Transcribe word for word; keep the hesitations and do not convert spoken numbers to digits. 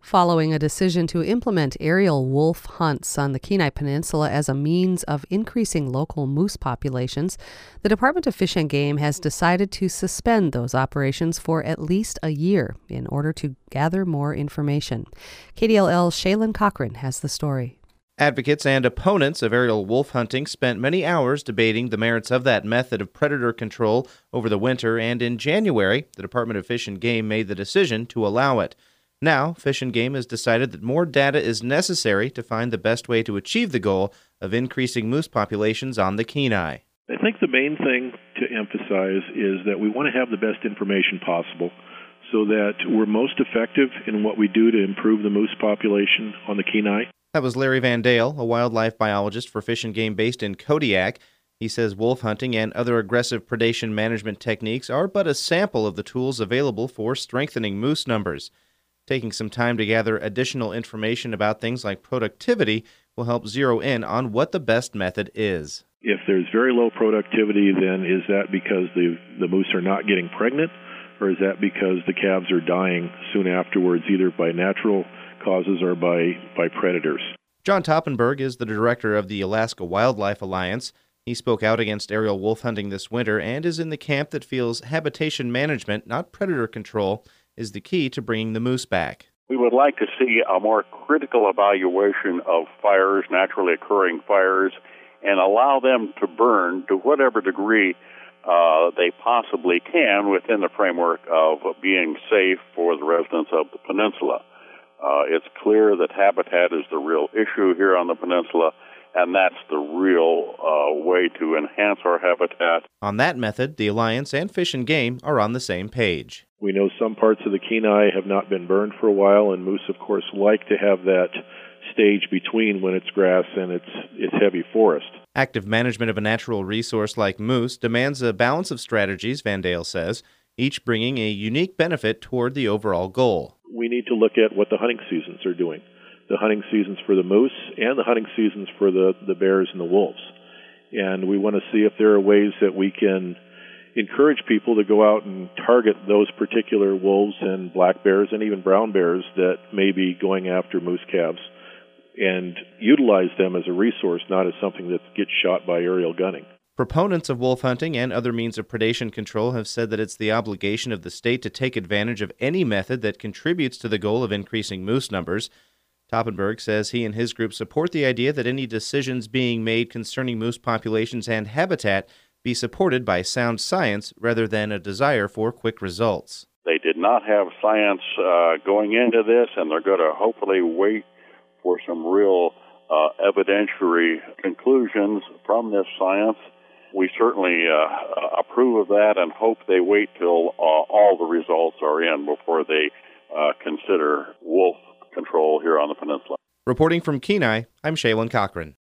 Following a decision to implement aerial wolf hunts on the Kenai Peninsula as a means of increasing local moose populations, the Department of Fish and Game has decided to suspend those operations for at least a year in order to gather more information. K D L L's Shaylin Cochran has the story. Advocates and opponents of aerial wolf hunting spent many hours debating the merits of that method of predator control over the winter, and in January, the Department of Fish and Game made the decision to allow it. Now, Fish and Game has decided that more data is necessary to find the best way to achieve the goal of increasing moose populations on the Kenai. I think the main thing to emphasize is that we want to have the best information possible so that we're most effective in what we do to improve the moose population on the Kenai. That was Larry Van Dale, a wildlife biologist for Fish and Game based in Kodiak. He says wolf hunting and other aggressive predation management techniques are but a sample of the tools available for strengthening moose numbers. Taking some time to gather additional information about things like productivity will help zero in on what the best method is. If there's very low productivity, then is that because the, the moose are not getting pregnant, or is that because the calves are dying soon afterwards, either by natural causes or by, by predators? John Toppenberg is the director of the Alaska Wildlife Alliance. He spoke out against aerial wolf hunting this winter and is in the camp that feels habitation management, not predator control, is the key to bringing the moose back. We would like to see a more critical evaluation of fires, naturally occurring fires, and allow them to burn to whatever degree uh, they possibly can within the framework of being safe for the residents of the peninsula. Uh, it's clear that habitat is the real issue here on the peninsula, and that's the real uh, way to enhance our habitat. On that method, the Alliance and Fish and Game are on the same page. We know some parts of the Kenai have not been burned for a while, and moose, of course, like to have that stage between when it's grass and it's, it's heavy forest. Active management of a natural resource like moose demands a balance of strategies, Van Dale says, each bringing a unique benefit toward the overall goal. We need to look at what the hunting seasons are doing. The hunting seasons for the moose and the hunting seasons for the, the bears and the wolves. And we want to see if there are ways that we can encourage people to go out and target those particular wolves and black bears and even brown bears that may be going after moose calves and utilize them as a resource, not as something that gets shot by aerial gunning. Proponents of wolf hunting and other means of predation control have said that it's the obligation of the state to take advantage of any method that contributes to the goal of increasing moose numbers. Toppenberg says he and his group support the idea that any decisions being made concerning moose populations and habitat be supported by sound science rather than a desire for quick results. They did not have science uh, going into this, and they're going to hopefully wait for some real uh, evidentiary conclusions from this science. We certainly uh, approve of that and hope they wait till uh, all the results are in before they uh, consider wolf control here on the peninsula. Reporting from Kenai, I'm Shaylin Cochran.